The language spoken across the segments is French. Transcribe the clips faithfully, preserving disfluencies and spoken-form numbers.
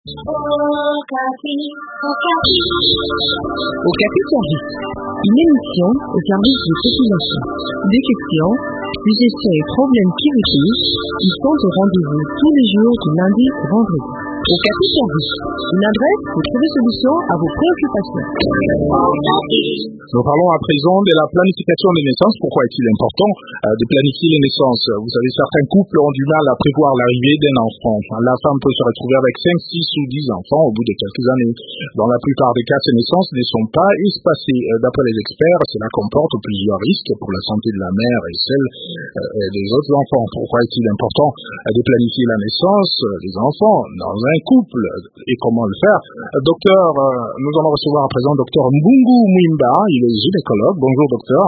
Okapi, Okapi. Okapi Service, une émission au service des populations. Des questions, suggestions et problèmes qui vous touchent, ils sont au rendez-vous tous les jours du lundi au vendredi. Okapi Service, une adresse pour trouver solution à vos préoccupations. Nous parlons à présent de la planification des naissances. Pourquoi est-il important euh, de planifier les naissances? Vous savez, certains couples ont du mal à prévoir l'arrivée d'un enfant. La femme peut se retrouver avec cinq, six ou dix enfants au bout de quelques années. Dans la plupart des cas, ces naissances ne sont pas espacées. D'après les experts, cela comporte plusieurs risques pour la santé de la mère et celle euh, des autres enfants. Pourquoi est-il important euh, de planifier la naissance des enfants dans un couple et comment le faire? Docteur, euh, nous allons recevoir à présent docteur Mbungu Mwimba, il est gynécologue. Bonjour docteur.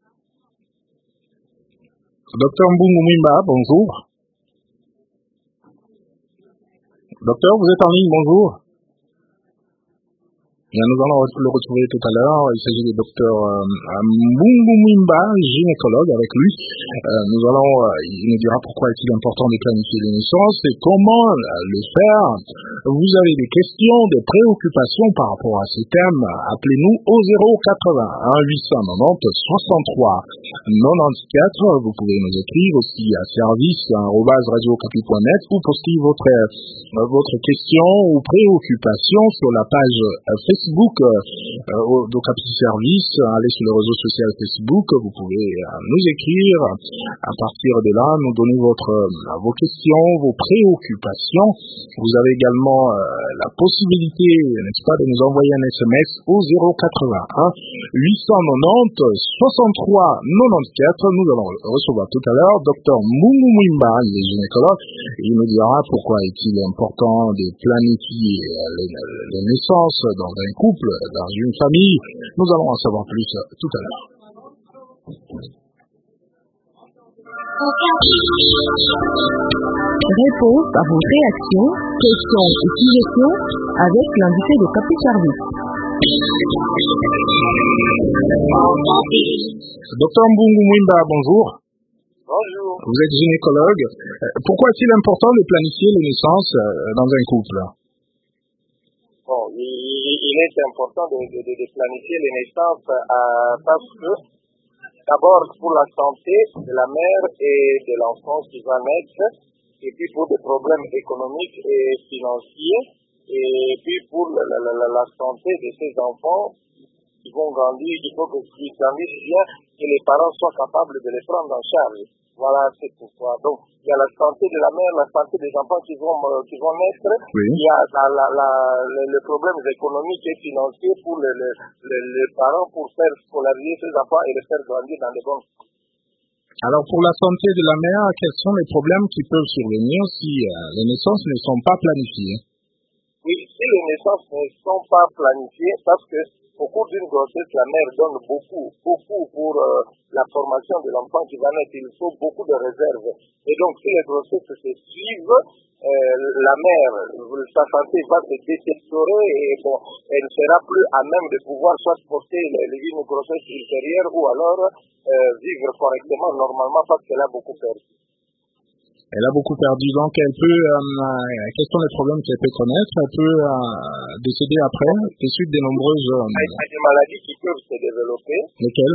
Docteur Mbungu Mwimba, bonjour. Docteur, vous êtes en ligne, bonjour. Bien, nous allons le retrouver tout à l'heure. Il s'agit du docteur euh, Mbungu Mwimba, gynécologue, avec lui. Euh, nous allons, euh, il nous dira pourquoi est-il important de planifier les naissances et comment euh, le faire. Vous avez des questions, des préoccupations par rapport à ces thèmes, appelez-nous au zéro quatre-vingts huit cent quatre-vingt-dix soixante-trois quatre-vingt-quatre. Vous pouvez nous écrire aussi à service arobase radio okapi point net ou poster votre, euh, votre question ou préoccupation sur la page euh, Facebook euh, d'Okapi Service. Allez sur le réseau social Facebook, vous pouvez euh, nous écrire. À partir de là, nous donner votre, euh, vos questions, vos préoccupations. Vous avez également euh, la possibilité, n'est-ce pas, de nous envoyer un S M S au zéro quatre-vingt-un huit cent quatre-vingt-dix soixante-trois quatre-vingt-quatre. Nous allons recevoir tout à l'heure docteur Mbungu Mwimba, il est gynécologue, et il nous dira pourquoi est-il important de planifier les, les naissances dans un couple, dans une famille. Nous allons en savoir plus tout à l'heure. Réponse à vos réactions, questions et suggestions avec l'invité de Okapi Service. Docteur Mbungu Mwimba, bonjour. Bonjour. Vous êtes gynécologue. Pourquoi est-il important de planifier les naissances dans un couple? Bon, il, il est important de, de, de planifier les naissances euh, parce que d'abord pour la santé de la mère et de l'enfant qui va naître, et puis pour des problèmes économiques et financiers, et puis pour la, la, la, la santé de ces enfants qui vont grandir. Il faut qu'ils grandissent bien, que les parents soient capables de les prendre en charge. Voilà, c'est pourquoi. Donc, il y a la santé de la mère, la santé des enfants qui vont, euh, qui vont naître. Oui. Il y a la, la, la, les, les problèmes économiques et financiers pour les, les, les, les parents pour faire scolariser ces enfants et les faire grandir dans les bonnes conditions. Alors, pour la santé de la mère, quels sont les problèmes qui peuvent survenir si euh, les naissances ne sont pas planifiées? Oui, si les naissances ne sont pas planifiées, parce que au cours d'une grossesse, la mère donne beaucoup, beaucoup pour euh, la formation de l'enfant qui va naître. Il faut beaucoup de réserves. Et donc, si les grossesses se suivent, euh, la mère, sa santé va se détériorer et bon, elle ne sera plus à même de pouvoir soit porter une grossesse ultérieure ou alors euh, vivre correctement, normalement, parce qu'elle a beaucoup perdu. Elle a beaucoup perdu, donc elle peut, euh, quels sont les problèmes qu'elle peut connaître? Elle peut euh, décéder après, des suites de nombreuses... Euh, il y a des maladies qui peuvent se développer. Lesquelles?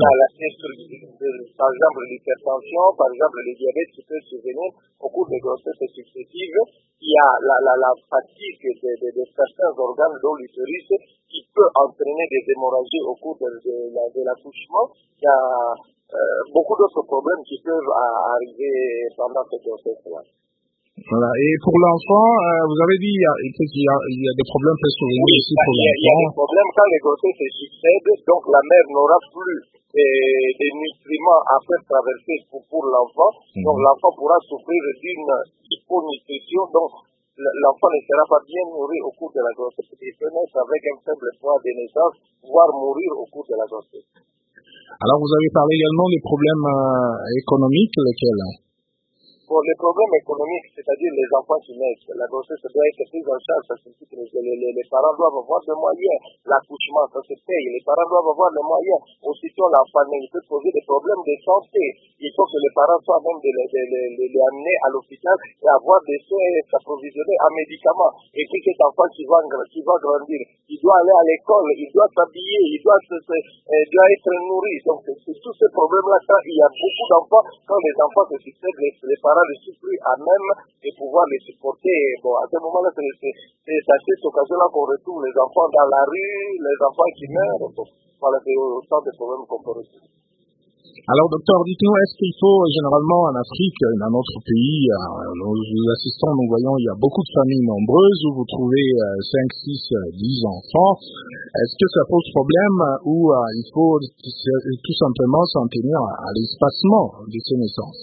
Par exemple, l'hypertension, par exemple, le diabète qui peut survenir au cours des grossesses successives. Il y a la, la, la fatigue de, de, de certains organes de l'utérus qui peut entraîner des hémorragies au cours de, de, de, de l'accouchement. Il y a Euh, beaucoup d'autres problèmes qui peuvent arriver pendant cette grossesse-là. Voilà. Et pour l'enfant, euh, vous avez dit il y a, il y a, il y a des problèmes qui sont venus ici pour l'enfant. Il y a des problèmes quand les grossesses se succèdent, donc la mère n'aura plus des, des nutriments à faire traverser pour, pour l'enfant. Mm-hmm. Donc l'enfant pourra souffrir d'une hyponutrition, donc l'enfant ne sera pas bien nourri au cours de la grossesse. Il peut naître avec un faible poids de naissance, voire mourir au cours de la grossesse. Alors, vous avez parlé également des problèmes euh, économiques, lesquels? Bon, Bon, les problèmes économiques, c'est-à-dire les enfants qui naissent, la grossesse doit être prise en charge, ça signifie que les, les, les parents doivent avoir des moyens. L'accouchement, ça se paye, les parents doivent avoir les moyens. Aussitôt, l'enfant naît, il peut poser des problèmes de santé. Il faut que les parents soient même de les, de, de, de les amener à l'hôpital et avoir des soins et s'approvisionner en médicaments. Et puis cet enfant qui va, qui va grandir, il doit aller à l'école, il doit s'habiller, il doit, se, se, euh, doit être nourri. Donc, c'est tous ces problèmes-là, quand il y a beaucoup d'enfants, quand les enfants se succèdent, les, les parents ne sont plus à même de pouvoir les supporter. Bon, à ce moment-là, c'est, c'est, c'est à cette occasion-là qu'on retrouve les enfants dans la rue, les enfants qui meurent. Bon, voilà, c'est autant de problèmes qu'on peut retrouver. Alors, docteur, dites-nous, est-ce qu'il faut, généralement, en Afrique, dans notre pays, euh, nous, nous assistons, nous voyons, il y a beaucoup de familles nombreuses où vous trouvez euh, cinq, six, dix enfants. Est-ce que ça pose problème ou euh, il faut tout simplement s'en tenir à, à l'espacement de ces naissances?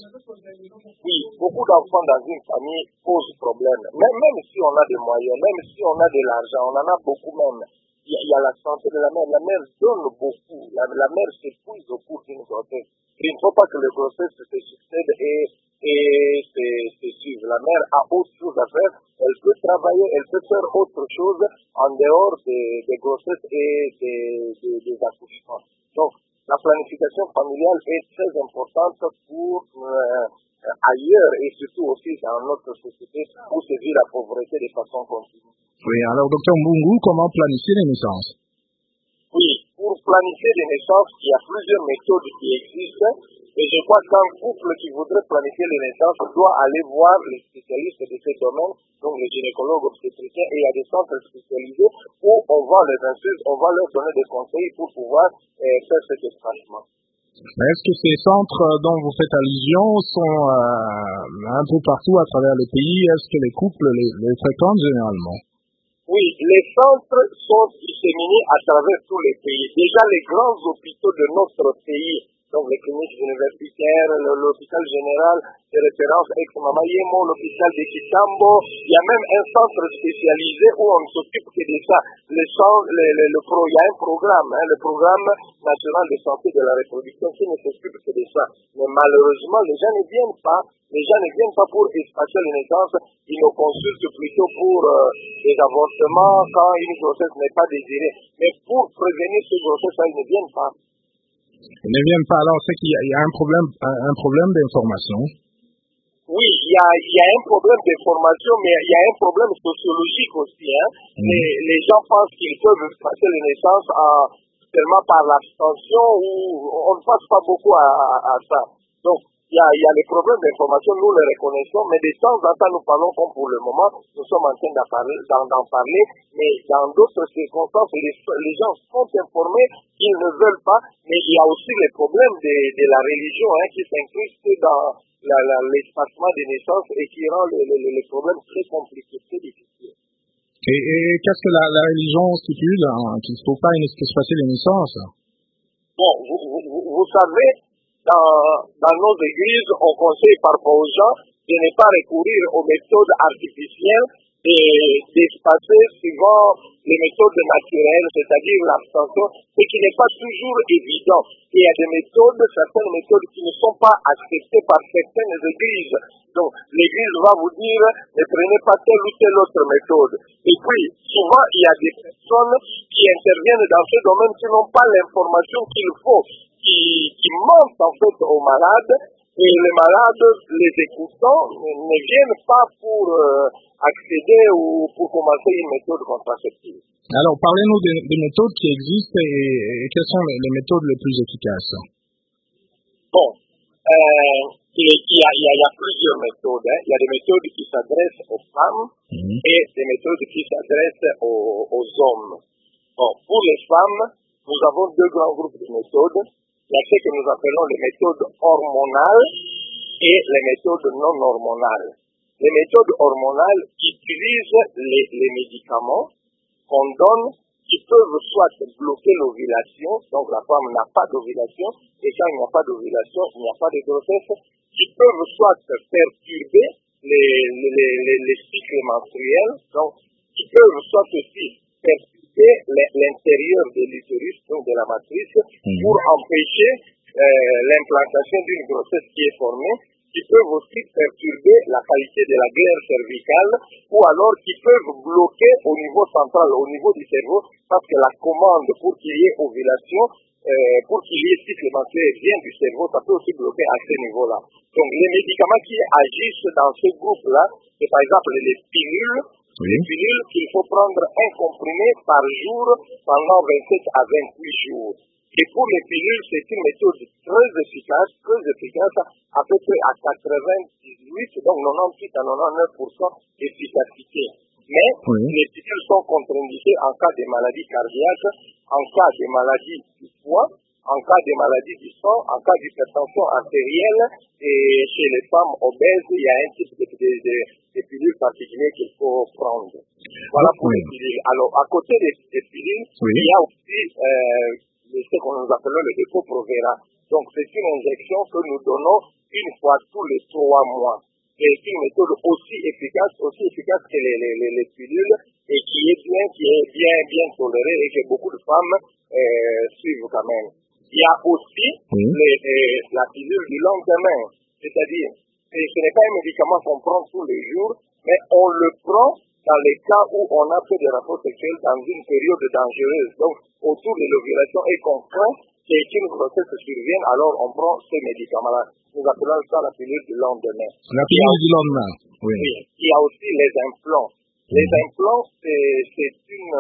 Oui, beaucoup d'enfants dans une famille posent problème. Même, même si on a des moyens, même si on a de l'argent, on en a beaucoup même. Il y, a, il y a la santé de la mère. La mère donne beaucoup. La, la mère s'épuise au cours d'une grossesse. Il ne faut pas que les grossesses se succèdent et, et se, se suivent. La mère a autre chose à faire. Elle peut travailler, elle peut faire autre chose en dehors des, des grossesses et des, des, des accouchements. Donc, la planification familiale est très importante pour euh, ailleurs et surtout aussi dans notre société où se vit la pauvreté de façon continue. Oui, alors docteur Mbungu, comment planifier les naissances? Oui, pour planifier les naissances, il y a plusieurs méthodes qui existent et je crois qu'un couple qui voudrait planifier les naissances doit aller voir les spécialistes de ce domaine, donc les gynécologues obstétriciens, et il y a des centres spécialisés où on va les insulter, on va leur donner des conseils pour pouvoir euh, faire cet espacement. Est-ce que ces centres dont vous faites allusion sont euh, un peu partout à travers le pays? Est-ce que les couples les, les fréquentent généralement? Oui, les centres sont disséminés à travers tous les pays. Déjà, les grands hôpitaux de notre pays, donc les cliniques universitaires, l'hôpital général de référence ex-Mama Yemo, l'hôpital de Kitambo, il y a même un centre spécialisé où on ne s'occupe que de ça. Le, le, le, le pro, il y a un programme, hein, le programme national de santé de la reproduction qui ne s'occupe que de ça. Mais malheureusement, les gens ne viennent pas. Les gens ne viennent pas pour espacer les naissances, ils nous consultent plutôt pour euh, des avortements quand une grossesse n'est pas désirée. Mais pour prévenir ces grossesses-là, ils ne viennent pas. Ils ne viennent pas, alors c'est qu'il y a, il y a un problème, un, un problème d'information. Oui, il y a, il y a un problème d'information, mais il y a un problème sociologique aussi. Hein. Mmh. Les, les gens pensent qu'ils peuvent passer les naissances en, seulement par l'abstention ou on ne pense pas beaucoup à, à, à ça. Donc, Il y, a, il y a les problèmes d'information, nous les reconnaissons, mais de temps en temps, nous parlons comme pour le moment, nous sommes en train d'en parler, d'en, d'en parler mais dans d'autres circonstances, les, les gens sont informés, ils ne veulent pas, mais il y a aussi les problèmes de, de la religion hein, qui s'incrustent dans la, la, l'espacement des naissances et qui rend les, les, les problèmes très compliqués, très difficiles. Et, et qu'est-ce que la, la religion stipule, hein, qu'il ne faut pas espacer les naissances? Bon, vous, vous, vous savez, Dans, dans nos églises, on conseille parfois aux gens de ne pas recourir aux méthodes artificielles et d'espacer suivant les méthodes naturelles, c'est-à-dire l'abstention, ce qui n'est pas toujours évident. Et il y a des méthodes, certaines méthodes qui ne sont pas acceptées par certaines églises. Donc, l'église va vous dire, ne prenez pas telle ou telle autre méthode. Et puis, souvent, il y a des personnes qui interviennent dans ce domaine qui n'ont pas l'information qu'il faut. Qui, qui mentent en fait aux malades et les malades, les écoutants, ne viennent pas pour euh, accéder ou pour commencer une méthode contraceptive. Alors, parlez-nous des, des méthodes qui existent et, et quelles sont les, les méthodes les plus efficaces? Bon, euh, il, y a, il, y a, il y a plusieurs méthodes. Hein. Il y a des méthodes qui s'adressent aux femmes mmh. et des méthodes qui s'adressent aux, aux hommes. Bon, pour les femmes, nous avons deux grands groupes de méthodes. Il y a ce que nous appelons les méthodes hormonales et les méthodes non hormonales. Les méthodes hormonales utilisent les, les médicaments qu'on donne qui peuvent soit bloquer l'ovulation, donc la femme n'a pas d'ovulation, et quand il n'y a pas d'ovulation, il n'y a pas de grossesse, qui peuvent soit perturber les, les, les, les cycles menstruels, donc qui peuvent soit aussi perturber l'intérieur de l'utérus, donc de la matrice, mmh. pour empêcher euh, l'implantation d'une grossesse qui est formée. qui peuvent aussi perturber la qualité de la glaire cervicale ou alors qui peuvent bloquer au niveau central, au niveau du cerveau, parce que la commande pour qu'il y ait ovulation, euh, pour qu'il y ait cycle menstruel vient du cerveau, ça peut aussi bloquer à ce niveau-là. Donc les médicaments qui agissent dans ce groupe-là, c'est par exemple les pilules, oui. Les pilules qu'il faut prendre un comprimé par jour pendant vingt-sept à vingt-huit jours. Et pour les pilules, c'est une méthode très efficace, très efficace, à peu près à quatre-vingt-dix-huit, donc quatre-vingt-dix-huit à quatre-vingt-dix-neuf pour cent d'efficacité. Mais oui. Les pilules sont contre-indiquées en cas de maladies cardiaques, en cas de maladies du foie, en cas de maladies du sang, en cas d'hypertension artérielle, et chez les femmes obèses, il y a un type de, de, de, de pilules particulières qu'il faut prendre. Voilà pour oui. Les pilules. Alors, à côté des, des pilules, oui. Il y a aussi euh, ce que nous appelons le Depo-Provera. Donc, c'est une injection que nous donnons une fois tous les trois mois. C'est une méthode aussi efficace, aussi efficace que les, les, les, les pilules, et qui est bien, qui est bien, bien tolérée, et que beaucoup de femmes euh, suivent quand même. Il y a aussi oui. les, les, la pilule du lendemain, c'est-à-dire, ce n'est pas un médicament qu'on prend tous les jours, mais on le prend dans les cas où on a fait des rapports sexuels dans une période dangereuse, donc autour de l'ovulation, et qu'on craint qu'une grossesse survienne, alors on prend ce médicament-là. Nous appelons ça la pilule du lendemain. La pilule du lendemain, oui. Oui. Il y a aussi les implants. Mm-hmm. Les implants, c'est, c'est, une,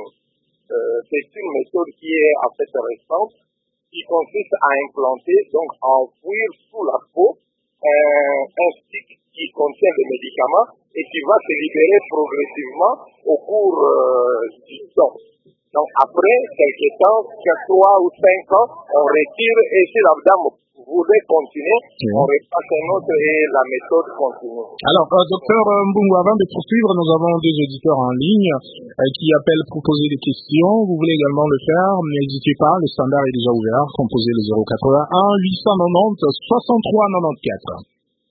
euh, c'est une méthode qui est en fait récente, qui consiste à implanter, donc à enfouir sous la peau un, un stick qui contient des médicaments et qui va se libérer progressivement au cours euh, du temps. Donc après quelques temps, trois ou cinq ans, on retire et si la dame voulait continuer, oui. On repasse un autre et la méthode continue. Alors, euh, docteur Mbungu, avant de poursuivre, nous avons des auditeurs en ligne euh, qui appellent pour poser des questions. Vous voulez également le faire, n'hésitez pas, le standard est déjà ouvert, composez le zéro quatre-vingt-un huit cent quatre-vingt-dix soixante-trois quatre-vingt-quatorze.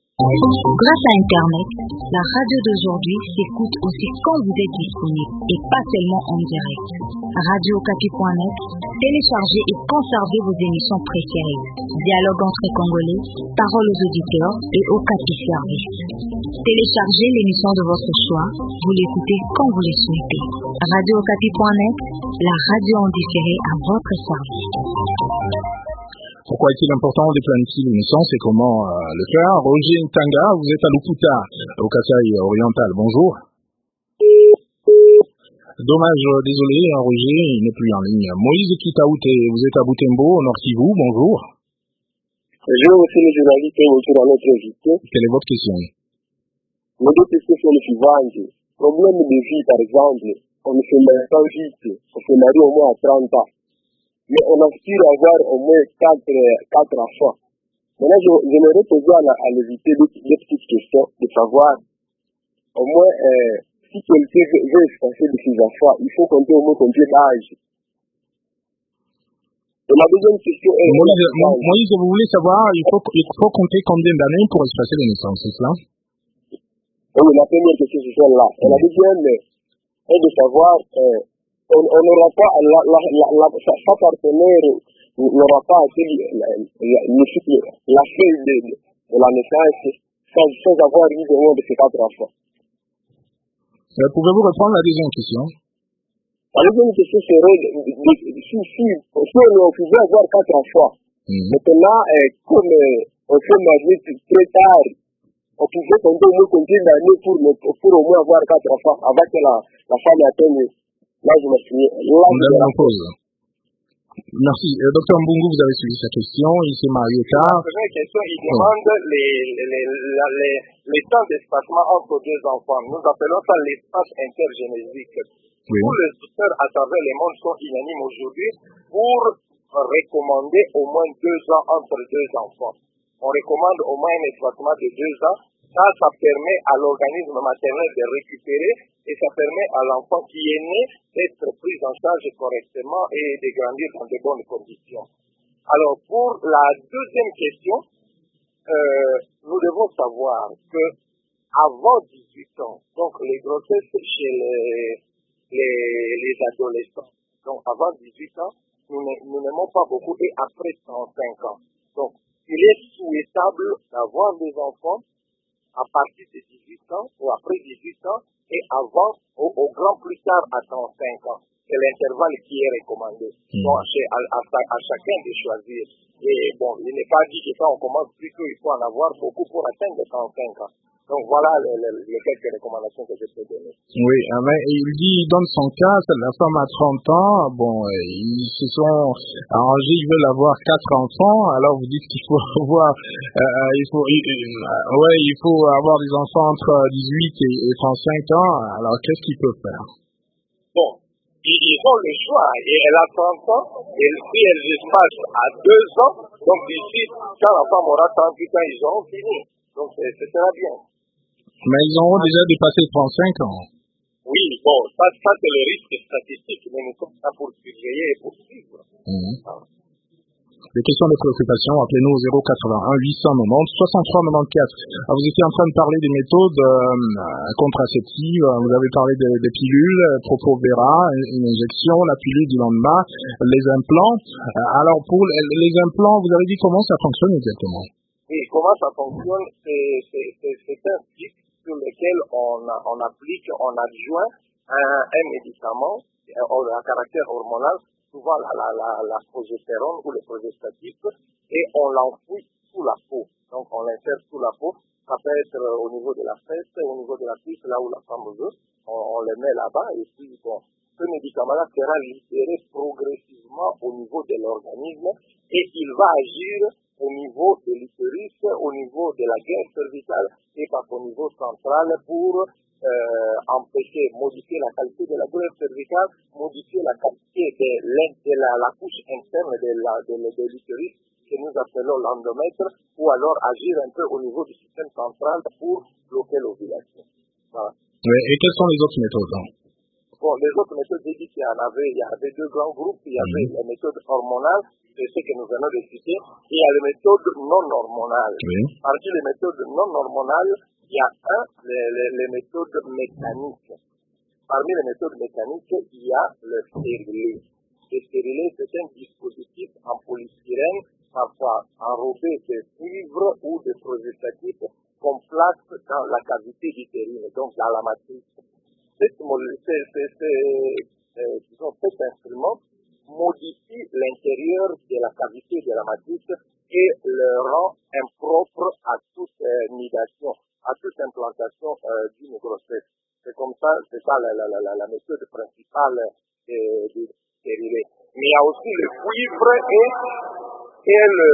Grâce à Internet, la radio d'aujourd'hui s'écoute aussi quand vous êtes disponible et pas seulement en direct. radio okapi point net, téléchargez et conservez vos émissions préférées. Dialogue entre Congolais, paroles aux auditeurs et Okapi Service. Téléchargez l'émission de votre choix, vous l'écoutez quand vous le souhaitez. radio okapi point net, la radio en différé à votre service. Pourquoi est-il important de planifier une naissance et comment euh, le faire? Roger Ntanga, vous êtes à Luputa, au Kasaï oriental. Bonjour. Dommage, désolé, Roger, il n'est plus en ligne. Moïse Kitaoute, vous êtes à Butembo, au Nord Kivu. Bonjour. Bonjour, monsieur le journaliste, bonjour à notre invité. Quelle est votre question? Mes deux questions sont les suivantes. Problème de vie, par exemple, on se marie pas vite, on se marie au moins à trente ans. Mais on aspire à avoir au moins quatre, quatre enfants. Maintenant, je, j'aimerais poser à, à l'éviter des, des petites questions, de savoir, au moins, euh, si quelqu'un veut, veut se passer de ses enfants, il faut compter au moins combien d'âge. Et ma deuxième question est... Moïse, Moïse, vous voulez savoir, il faut, il faut compter combien d'années pour espacer les naissances, c'est cela? Oui, la première question, c'est celle-là. Et la deuxième est de savoir... Euh, On n'aura pas, la, la, la, la, sa, sa partenaire n'aura pas assez la, la, la, la fin de, de la naissance sans, sans avoir eu de moins de ces quatre enfants. Euh, pouvez-vous reprendre la deuxième question? La deuxième question serait, si, si, si on pouvait avoir quatre enfants, mm-hmm. Maintenant, euh, comme euh, on s'est marié très tard, on pouvait compter au moins combien d'années pour, pour au moins avoir quatre enfants avant que la, la femme atteigne. Là, je me suis... Là, je me pose. Merci. Euh, docteur Mbungu, vous avez suivi sa question. Il s'est marié tard. La première question, il demande oh. les, les, les, les, les temps d'espacement entre deux enfants. Nous appelons ça l'espace intergénésique. Oui. Tous les auteurs à travers le monde sont unanimes aujourd'hui pour recommander au moins deux ans entre deux enfants. On recommande au moins un espacement de deux ans. Ça, ça permet à l'organisme maternel de récupérer et ça permet à l'enfant qui est né d'être pris en charge correctement et de grandir dans de bonnes conditions. Alors, pour la deuxième question, euh, nous devons savoir que avant dix-huit ans, donc les grossesses chez les, les, les adolescents, donc avant dix-huit ans, nous n'aimons pas beaucoup et après trente-cinq ans. Donc, il est souhaitable d'avoir des enfants à partir de dix-huit ans ou après dix-huit ans et avant, au, au grand plus tard à trente-cinq ans. C'est l'intervalle qui est recommandé. Mmh. Donc, c'est à, à, à chacun de choisir. Et bon, il n'est pas dit que quand on commence plus tôt, il faut en avoir beaucoup pour atteindre trente-cinq ans. Donc voilà les, les, les quelques recommandations que je peux donner. Oui, mais il dit, dans son cas, la femme a trente ans, bon, ils se sont arrangés, ils veulent avoir quatre enfants, alors vous dites qu'il faut avoir, euh, il faut, euh, ouais, il faut avoir des enfants entre dix-huit et, et trente-cinq ans, alors qu'est-ce qu'ils peuvent faire? Bon, ils, ils ont le choix, et elle a trente ans, et si elle passe à deux ans, donc d'ici, quand la femme aura trente-huit ans, ils auront fini. Donc c'est, c'est très bien. Mais ils auront déjà dépassé trente-cinq ans. Oui, bon, ça, ça c'est le risque statistique, mais nous sommes là pour surveiller et pour suivre. Mmh. Ah. Des questions de préoccupation, appelez-nous au zéro quatre-vingt-un huit cent quatre-vingt-dix soixante-trois quatre-vingt-quatorze. Alors, vous étiez en train de parler des méthodes euh, contraceptives, vous avez parlé des, des pilules, Proprovera, une injection, la pilule du lendemain, les implants. Alors, pour les, les implants, vous avez dit comment ça fonctionne exactement? Oui, comment ça fonctionne, c'est, c'est, c'est, c'est un kit sur lequel on, on applique, on adjoint un, un médicament à caractère hormonal, souvent la, la, la, la progestérone ou le progestatif, et on l'enfouit sous la peau. Donc on l'insère sous la peau, ça peut être au niveau de la fesse, au niveau de la cuisse, là où la femme veut, on, on le met là-bas, et puis bon, ce médicament-là sera libéré progressivement au niveau de l'organisme, et il va agir au niveau de l'utérus, au niveau de la glande cervicale et pas au niveau central pour euh, empêcher, modifier la qualité de la glande cervicale, modifier la qualité de, de la, la couche interne de, la, de, de l'utérus que nous appelons l'endomètre, ou alors agir un peu au niveau du système central pour bloquer l'ovulation. Voilà. Oui, et quelles sont les autres méthodes? Hein? Bon, les autres méthodes, j'ai dit qu'il y en avait, il y avait deux grands groupes, il y avait mmh. les méthodes hormonales, c'est ce que nous venons de citer, et il y a les méthodes non hormonales. Oui. Parmi les méthodes non hormonales, il y a un, les, les, les méthodes mécaniques. Parmi les méthodes mécaniques, il y a le stérilet. Le stérilet, c'est un dispositif en polystyrène, parfois enrobé de cuivre ou de progestatif qu'on place dans la cavité utérine, donc dans la matrice. Cet, c'est, c'est, c'est, euh, disons, cet instrument modifie l'intérieur de la cavité de la matrice et le rend impropre à toute euh, nidation, à toute implantation euh, d'une grossesse. C'est comme ça, c'est ça la, la, la, la méthode principale euh, du stérilet. Mais il y a aussi le cuivre et, et le,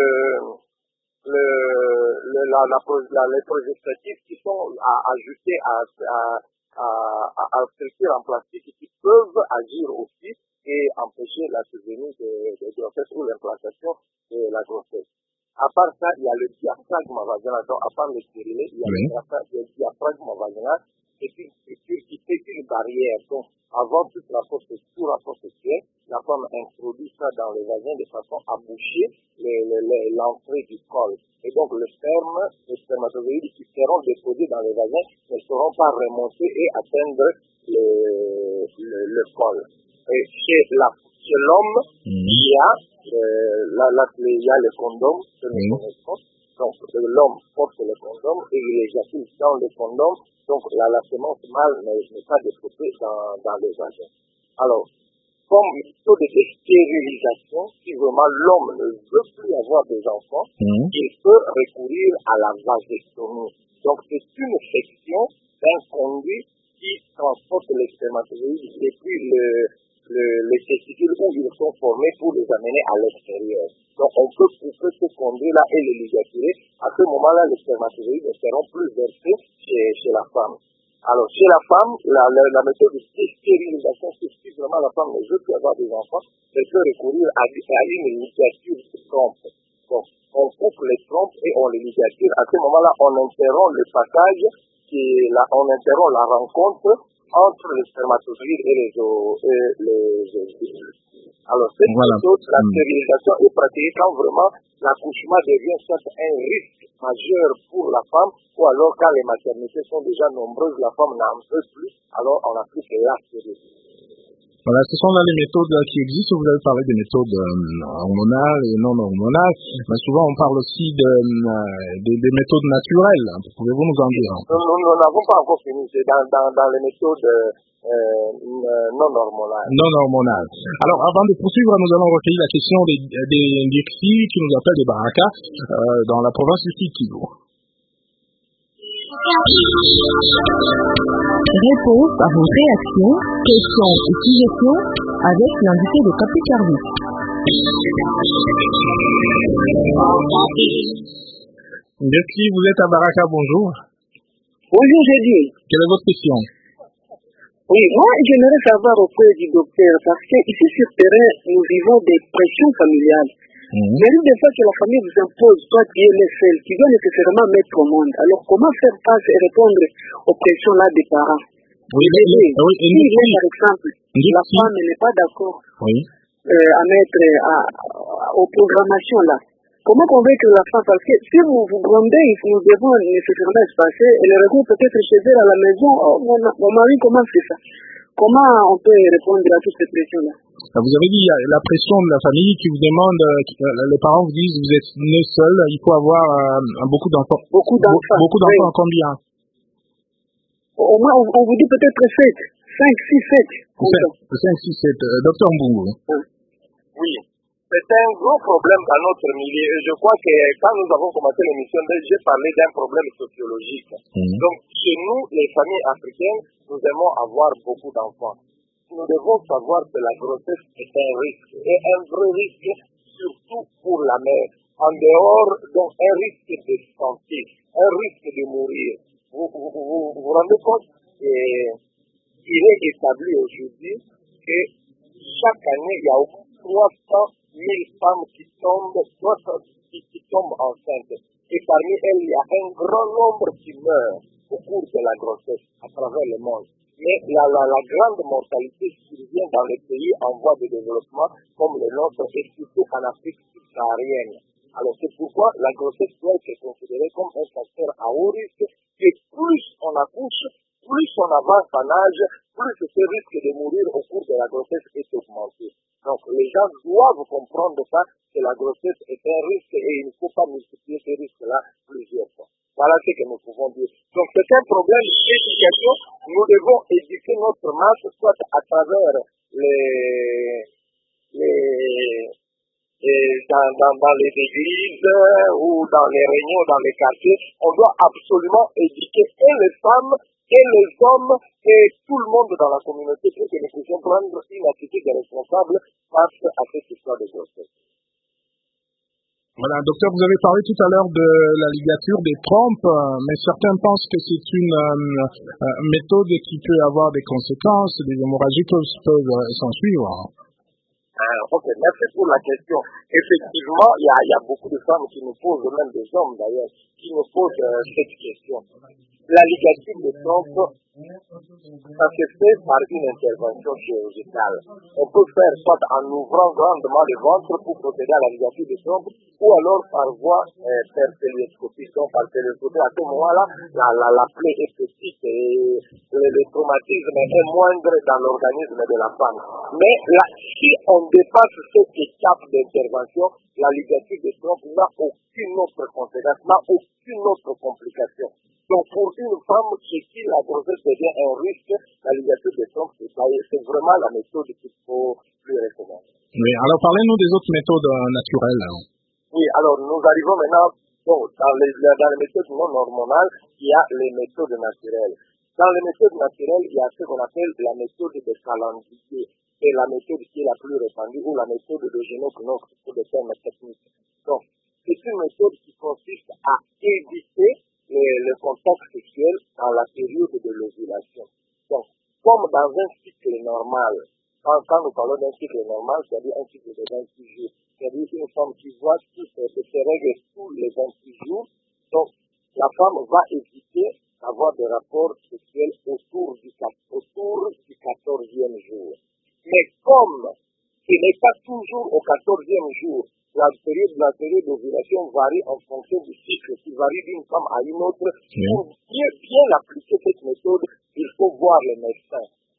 le, le, la, la, la, les progestatifs qui sont à, ajoutés à, à à, à, à structure en plastique qui peuvent agir aussi et empêcher la survenue de, de grossesse ou l'implantation de la grossesse. À part ça, il y a le diaphragme vaginal. Donc, à part le stérilet, il y a oui. le diaphragme vaginal. C'est une structure qui fait une barrière. Donc, avant toute rapport sexuel, rapport sexuel, la femme introduit ça dans le vagin de façon à boucher le, le, le, l'entrée du col. Et donc, le sperme, les spermatozoïdes qui seront déposés dans le vagin ne seront pas remontés et atteindre le, le, le col. Et chez, la, chez l'homme, mmh. il y a euh, la, la, il y a le condom que nous mmh. connaissons. Donc, l'homme porte le condom et il éjacule dans le condom. Donc, la, la semence mâle n'est pas développée dans, dans le vagin. Alors, comme méthode de stérilisation, si vraiment l'homme ne veut plus avoir des enfants, mmh. il peut recourir à la vasectomie. Donc, c'est une section d'un conduit qui transporte les spermatozoïdes depuis le, le, les testicules où ils sont formés pour les amener à l'extérieur. Donc, on peut couper ce conduit-là et le ligaturer. À ce moment-là, les spermatozoïdes ne seront plus versés chez, chez la femme. Alors, chez la femme, la, la, la méthode de stérilisation, c'est si vraiment la femme ne veut plus avoir des enfants, elle peut recourir à, à une ligature de trompe. Donc, on coupe les trompes et on les ligature. À ce moment-là, on interrompt le passage, qui la, on interrompt la rencontre entre les spermatozoïdes et les ovules. Alors, cette voilà. méthode, la stérilisation est pratiquée quand vraiment l'accouchement devient soit un risque majeur pour la femme, ou alors quand les maternités sont déjà nombreuses, la femme n'en peut plus, alors on applique la stérilisation. Voilà, ce sont là les méthodes qui existent. Vous avez parlé des méthodes euh, hormonales et non hormonales, mais souvent on parle aussi de, euh, des, des méthodes naturelles. Pouvez-vous nous en dire? Nous n'avons pas encore fini, c'est dans, dans, dans les méthodes euh, non hormonales. Non hormonales. Alors, avant de poursuivre, nous allons recueillir la question des, des Ndixi qui nous appellent des Baraka euh, dans la province du Kivu. Réponse à vos réactions, questions et suggestions avec l'invité de Capi Service. Ndixi, vous êtes à Baraka, bonjour. Bonjour, j'ai dit. Quelle est votre question? Oui, moi, j'aimerais savoir auprès du docteur, parce que ici sur terrain, nous vivons des pressions familiales. Mmh. Il arrive des fois que la famille vous impose, toi qui es le seul, qui doit nécessairement mettre au monde. Alors, comment faire face et répondre aux pressions-là des parents? Oui, et oui, oui, si, oui, oui, par exemple, oui, la oui. femme n'est pas d'accord oui. euh, à mettre à, à, aux programmations-là, comment convaincre la femme? Parce que si vous vous grondez, nous devons nécessairement espacer, et le retour peut-être chez elle à la maison, oh, mon, mon mari, comment c'est ça? Comment on peut répondre à toutes ces pressions-là? Vous avez dit la pression de la famille qui vous demande, euh, les parents vous disent vous êtes né seul, il faut avoir euh, beaucoup d'enfants. Beaucoup d'enfants. Beaucoup d'enfants, oui. Combien? Au moins, on, on vous dit peut-être sept, cinq, six, sept. cinq, six, sept. Euh, docteur Mbungu. Oui. oui. C'est un gros problème dans notre milieu. Et je crois que quand nous avons commencé l'émission, j'ai parlé d'un problème sociologique. Mmh. Donc, chez nous, les familles africaines, nous aimons avoir beaucoup d'enfants. Nous devons savoir que la grossesse est un risque, et un vrai risque, surtout pour la mère. En dehors, donc, un risque de santé, un risque de mourir. Vous vous, vous, vous, vous rendez compte qu'il est établi aujourd'hui que chaque année, il y a au moins trois cent mille femmes qui tombent, trois cents qui, qui tombent enceintes. Et parmi elles, il y a un grand nombre qui meurent au cours de la grossesse à travers le monde. Mais la, la, la grande mortalité survient dans les pays en voie de développement comme le nôtre et surtout en Afrique subsaharienne. Alors c'est pourquoi la grossesse doit être considérée comme un facteur à haut risque et plus on accouche, plus on avance en âge, plus ce risque de mourir au cours de la grossesse est augmenté. Donc les gens doivent comprendre ça, que la grossesse est un risque et il ne faut pas multiplier ce risque-là plusieurs fois. Voilà ce que nous pouvons dire. Donc c'est un problème d'éducation. Nous devons éduquer notre masse, soit à travers les, les, les dans, dans, dans les églises ou dans les réunions, dans les quartiers. On doit absolument éduquer et les femmes, et les hommes, et tout le monde dans la communauté pour que nous puissions prendre une attitude responsable face à cette histoire de grossesse. Voilà, docteur, vous avez parlé tout à l'heure de la ligature des trompes, mais certains pensent que c'est une euh, euh, méthode qui peut avoir des conséquences, des hémorragies peuvent, peuvent euh, s'en suivre. Ah, ok, merci pour la question. Effectivement, il y a, y a beaucoup de femmes qui nous posent, même des hommes d'ailleurs, qui nous posent euh, cette question. La ligature des trompes, ça se fait par une intervention chirurgicale. On peut faire soit en ouvrant grandement le ventre pour procéder à la ligature des trompes, ou alors par voie euh, per télescopique. Donc par télescopie, à ce moment-là, la, la, la plaie est petite et le, le traumatisme est moindre dans l'organisme de la femme. Mais là, si on dépasse cette étape d'intervention, la ligature des trompes n'a aucune autre conséquence, n'a aucune autre complication. Donc pour une femme qui qui la grossesse devient un risque, la ligature des trompes, c'est vraiment la méthode qu'il faut lui recommander. Oui, alors parlez-nous des autres méthodes euh, naturelles. Oui, alors nous arrivons maintenant bon, dans, les, dans les méthodes non hormonales, il y a les méthodes naturelles. Dans les méthodes naturelles, il y a ce qu'on appelle la méthode de calendrier et la méthode qui est la plus répandue ou la méthode de génognose pour des termes techniques. Donc, c'est une méthode qui consiste à éviter le, le contact sexuel dans la période de l'ovulation. Donc, comme dans un cycle normal, quand, quand nous parlons d'un cycle normal, c'est-à-dire un cycle de vingt-six jours, c'est-à-dire une femme qui voit que se règle tous les vingt-six jours, donc la femme va éviter d'avoir des rapports sexuels autour du, autour du quatorzième jour. Mais comme ce n'est pas toujours au quatorzième jour, la période, la période d'ovulation varie en fonction du cycle, qui varie d'une femme à une autre. Pour bien, bien appliquer cette méthode, il faut voir le médecin.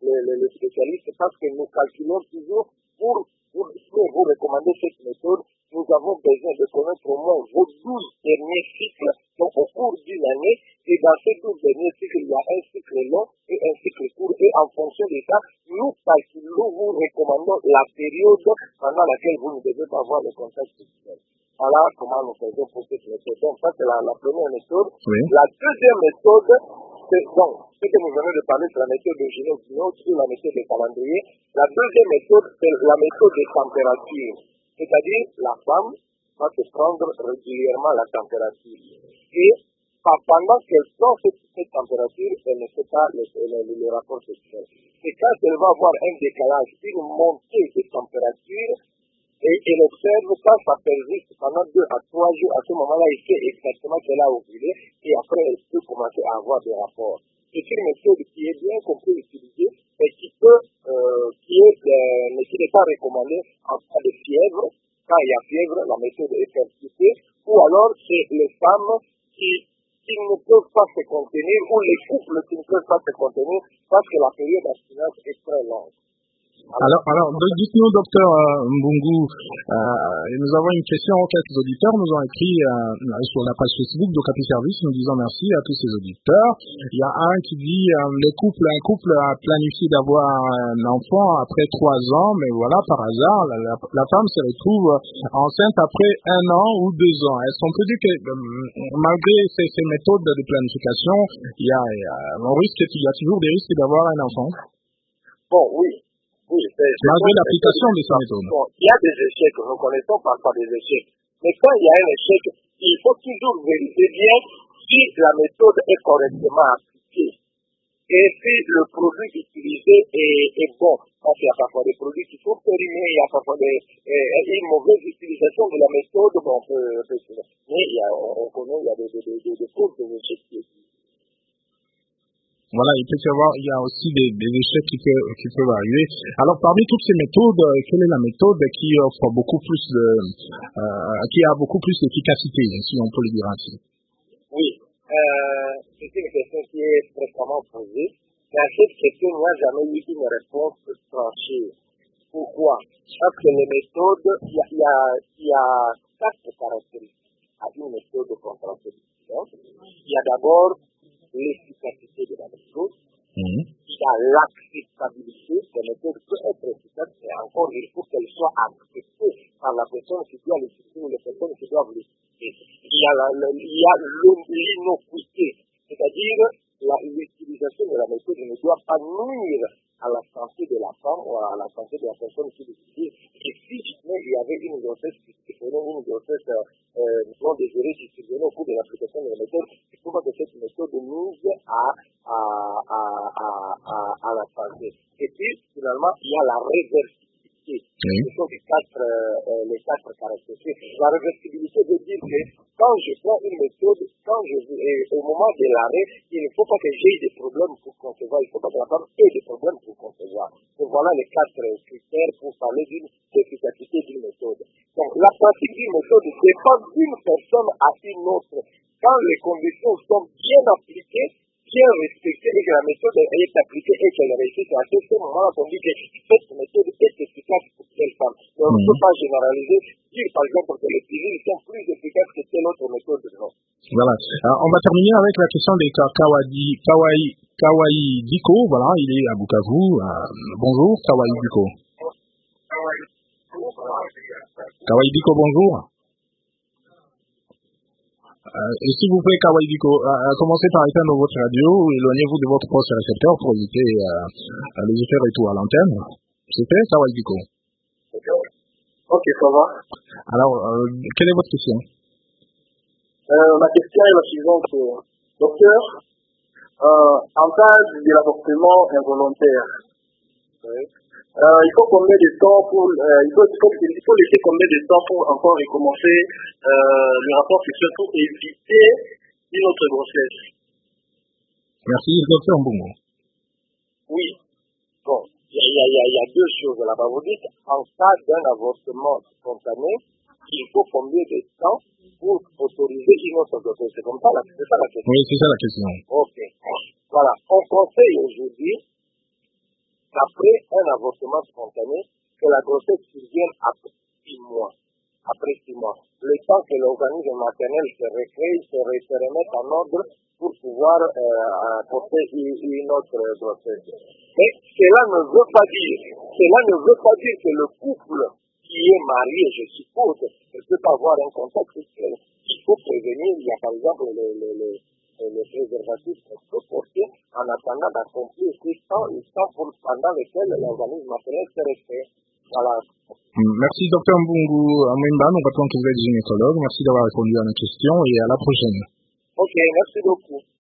les, les, les spécialistes parce que nous calculons toujours pour, pour, pour vous recommander cette méthode. Nous avons besoin de connaître au moins vos douze derniers cycles, donc au cours d'une année, et dans ces douze derniers cycles, il y a un cycle long et un cycle court, et en fonction de ça, nous calculons, vous recommandons la période pendant laquelle vous ne devez pas avoir le contact sexuel. Voilà comment nous faisons pour cette méthode. Donc ça, c'est la, la première méthode. Oui. La deuxième méthode, c'est donc, ce que nous venons de parler, c'est la méthode de gynécologie ou la méthode de calendrier. La deuxième méthode, c'est la méthode de température. C'est-à-dire, la femme va se prendre régulièrement la température. Et pendant qu'elle prend cette, cette température, elle ne fait pas le, le, le, le rapport sexuel. Et quand elle va avoir un décalage, une montée de température, et elle observe quand ça persiste pendant deux à trois jours, à ce moment-là, elle sait exactement qu'elle a ovulé, et après, elle peut commencer à avoir des rapports. C'est une méthode qui est bien qu'on peut utiliser, et qui peut, euh, qui est, euh, mais qui n'est pas recommandée en cas de fièvre. Quand il y a fièvre, la méthode est percutée, ou alors c'est les femmes qui, qui ne peuvent pas se contenir, ou les couples qui ne peuvent pas se contenir, parce que la période d'abstinence est très longue. Alors, alors, dites-nous, docteur euh, Mbungu, euh, nous avons une question. Quelques auditeurs nous ont écrit euh, sur la page Facebook d'Okapi Service, nous disons merci à tous ces auditeurs. Il y a un qui dit euh, les couples, un couple a planifié d'avoir un enfant après trois ans, mais voilà, par hasard, la, la, la femme se retrouve enceinte après un an ou deux ans. Est-ce qu'on peut dire que euh, malgré ces, ces méthodes de planification, il y a, il y a un risque, il y a toujours des risques d'avoir un enfant? Bon, oui. Oui, malgré l'application de ces méthodes. Bon, il y a des échecs, nous connaissons parfois des échecs. Mais quand il y a un échec, il faut toujours vérifier bien si la méthode est correctement appliquée. Et si le produit utilisé est, est bon. Parce qu'il y a parfois des produits qui sont périmés, il y a parfois des, euh, une mauvaise utilisation de la méthode. Bon, on peut, on peut, mais il y a, on connaît, il y a des, des, des, des causes de échecs qui existent. Voilà, il peut y avoir, il y a aussi des, des échecs qui peuvent, qui peuvent arriver. Alors, parmi toutes ces méthodes, quelle est la méthode qui offre beaucoup plus de, euh, qui a beaucoup plus d'efficacité, si on peut le dire ainsi? Oui, euh, c'est une question qui est fréquemment posée. Mais à cette question, il n'y a jamais eu une réponse tranchée. Pourquoi? Parce que les méthodes, il y a, il y a, il y a quatre caractéristiques à une méthode de contraception. Il y a d'abord l'efficacité de la méthode, mmh. Il y a l'acceptabilité. La méthode peut être efficace, mais encore il faut qu'elle soit acceptée par la personne qui doit l'utiliser ou les personnes qui doivent l'utiliser. Il y a, la, la, il y a l'innocuité, c'est-à-dire la, l'utilisation de la méthode ne doit pas nuire à la santé de la femme ou à la santé de la personne qui l'utilise. Et si jamais il y avait une grossesse qui se faisait, une grossesse euh, non désirée qui se faisait au cours de l'application de la méthode, il faut pas que cette méthode nuise à, à, à, à, à, à la santé. Et puis, finalement, il y a la réversibilité. Oui. Ce sont les quatre, euh, les quatre caractéristiques. La réversibilité veut dire que quand je prends une méthode, quand je, euh, au moment de l'arrêt, il ne faut pas que j'aie des problèmes pour concevoir, il ne faut pas que la femme ait des problèmes pour concevoir. Donc voilà les quatre critères pour parler d'une efficacité d'une méthode. Donc la pratique d'une méthode dépend d'une personne à une autre. Quand les conditions sont bien appliquées, bien respectée et que la méthode est appliquée et qu'elle réussit, à ce moment-là, on dit que cette méthode est efficace pour telle femme. Mais on ne peut pas généraliser, dire par exemple que les pilules sont plus efficaces que telle autre méthode. Non. Voilà. Alors, on va terminer avec la question de Kawadi, Kawai, Kawai Diko. Voilà, il est à Bukavu. Euh, bonjour, Kawai Diko. Kawai Diko, bonjour. Euh, et s'il vous plaît, Kawai Diko, euh, commencez par éteindre votre radio, éloignez-vous de votre poste récepteur pour éviter euh, les effets retour à l'antenne. C'est fait, Kawai Diko? Ok, ça va. Alors, euh, quelle est votre question? euh, Ma question est la suivante. Docteur, euh, en cas de l'avortement involontaire, oui. Euh, il faut combien de temps pour, euh, il, faut, il, faut, il faut laisser combien de temps pour encore recommencer euh, le rapport sexuel pour éviter une autre grossesse? Merci, docteur Mbungu. Oui. Bon, il y, y, y, y a deux choses là-bas. Vous dites, en cas d'un avortement spontané, il faut combien de temps pour autoriser une autre grossesse? C'est comme ça, la, c'est ça la question. Oui, c'est ça la question. Ok. Voilà. On conseille aujourd'hui qu'après un avortement spontané, que la grossesse survienne après six mois. Après six mois. Le temps que l'organisme maternel se recrée, se, se remette en ordre pour pouvoir euh, porter une, une autre grossesse. Mais cela ne veut pas dire, cela ne veut pas dire que le couple qui est marié, je suppose, ne peut pas avoir un contact sexuel. Il faut prévenir, il y a par exemple le, le, le, le préservatif qu'on peut porter en attendant d'accomplir ces temps, les temps pour, pendant lesquels l'organisme maternel se recrée. Voilà. Merci docteur Mbungu Mwimba, nous rappelons que vous êtes gynécologue. Merci d'avoir répondu à nos questions et à la prochaine. Ok, merci beaucoup.